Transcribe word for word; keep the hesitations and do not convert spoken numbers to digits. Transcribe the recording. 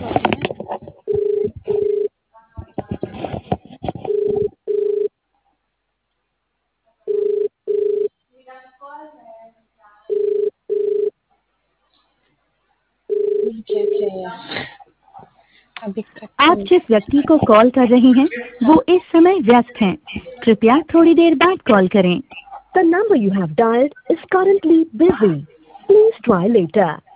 आप जिस व्यक्ति को कॉल कर रहे हैं वो इस समय व्यस्त हैं। कृपया थोड़ी देर बाद कॉल करें। The number you have dialed is currently busy. Please try later.